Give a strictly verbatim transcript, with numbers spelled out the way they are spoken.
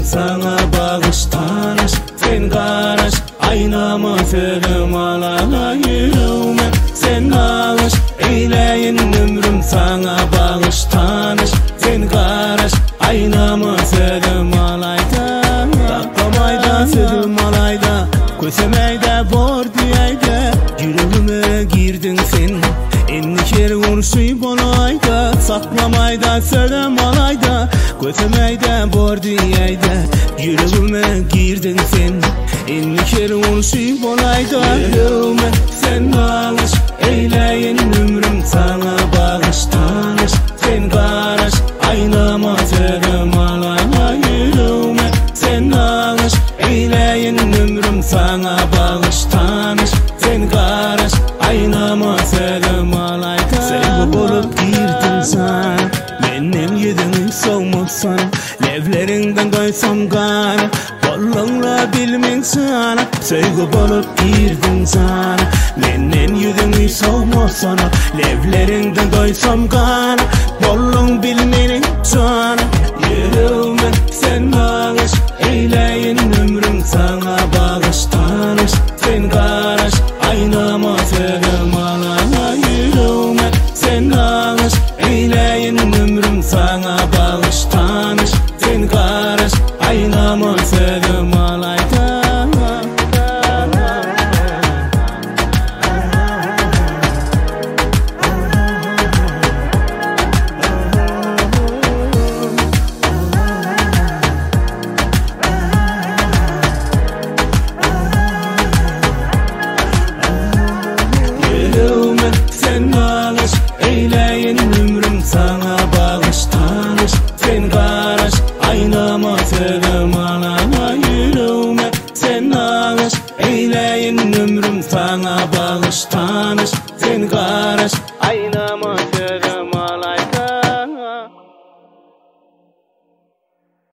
sana bağıştanış. Sen karaş aynama sığım alana yüreğime. Sen bağış eyleyin ömrüm sana bağıştanış. Sen karaş aynama sığım alayda. Taklamayda sığım alayda, kösemeyde bor diyeyde. Yüreğime girdin sen, enniker vuruşuy bolayda. Saklamayda sığım alayda, kösemeyde bor diyeyde. Yüreğime girdin sen, enniker vuruşuy bolayda. Yüreğime sen bağış eyleyin ömrüm sana bağıştanış. Sen karaş aynama sığım alayda. Yüreğime sen bağış eyleyin ömrüm sana bağıştanış. Sen karaş aynama sığım alayda. Sen bu bolup girdin sana, menden yedin soğumutsan. Levlerinden koysam kan, bollonla bilmen sana. Sevgi bolup girdin sana, menden yedin soğumutsan. Levlerinden koysam kan, bollon bilmenin sana. Yüreğime sen bağış eyleyin ömrüm sana bağıştanış. Sen karaş aynama sığım alana. Yüreğime sen bağış eyleyin ömrüm sana bağıştanış. Sen karaş aynama sığım alayda. Yüreğime sen bağış eyleyin ömrüm sana bağıştanış. Sen karaş aynama sığım alana. Yüreğime sen bağış eyleyin ömrüm sana bağıştanış. Sen karaş